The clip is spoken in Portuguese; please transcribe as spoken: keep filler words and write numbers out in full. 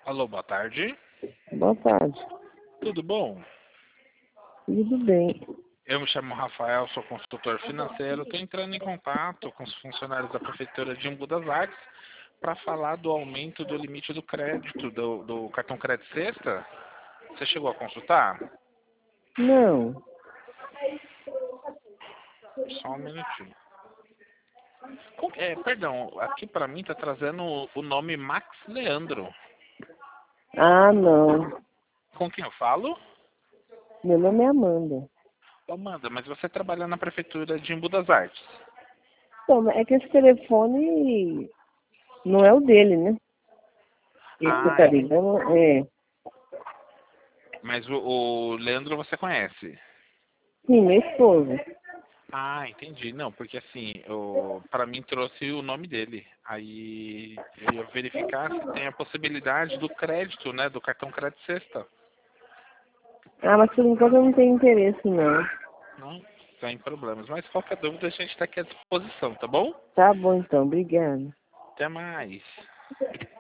Alô, boa tarde. Boa tarde. Tudo bom? Tudo bem. Eu me chamo Rafael, sou consultor financeiro. Estou entrando em contato com os funcionários da Prefeitura de Embu das Artes para falar do aumento do limite do crédito, do, do cartão crédito sexta. Você chegou a consultar? Não. Só um minutinho. Com- é, perdão, aqui para mim está trazendo o- o nome Max Leandro. Ah, não. Com quem eu falo? Meu nome é Amanda. Amanda, mas você trabalha na Prefeitura de Embu das Artes. Então, é que esse telefone não é o dele, né? Esse que Ah, tá entendi. ligando é. Mas o, o Leandro você conhece? Sim, meu esposo. Ah, entendi. Não, porque assim, o, para mim trouxe o nome dele. Aí eu ia verificar se tem a possibilidade do crédito, né? Do cartão crédito sexta. Ah, mas por enquanto eu não tenho interesse, não. Não, sem problemas. Mas qualquer dúvida a gente está aqui à disposição, tá bom? Tá bom, então. Obrigada. Até mais.